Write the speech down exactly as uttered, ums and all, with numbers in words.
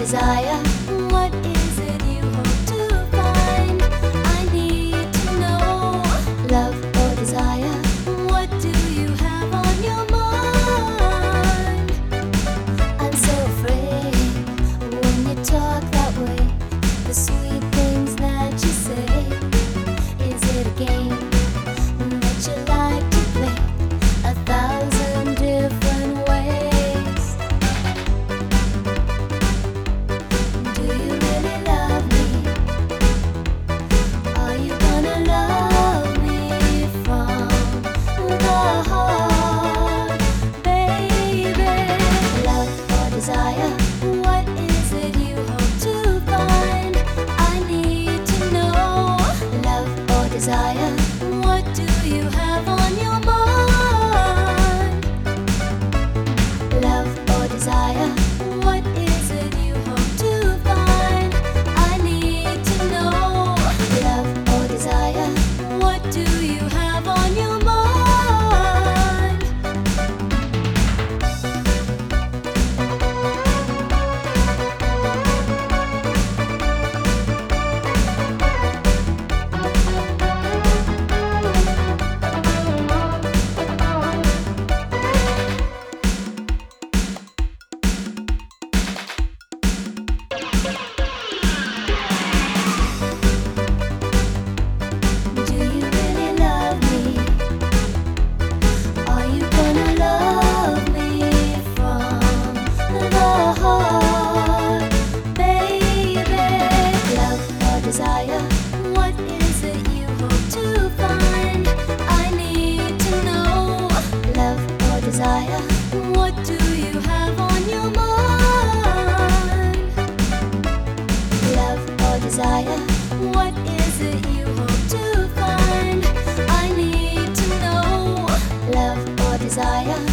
desire? What is it you hope to find? I need to know. Love or desire? What do you have on your mind? I'm so afraid when you talk that way, the sweet things that you say. Is it a game that you like to play a thousand different ways? Do you really love me? Are you gonna love me from the heart, baby? Love or desire? What is it you hope to find? I need to know. Love or desire? What do you have on your mind? Love or desire? What is it you hope to find? I need to know. Love or desire? What do you have on your mind? Do you really love me? Are you gonna love me from the heart, baby? Love or desire? What is it you hope to find? I need to know. Love or desire? What do you have on your mind? Love or desire? What is it you hope to find? I need to know. Love or desire?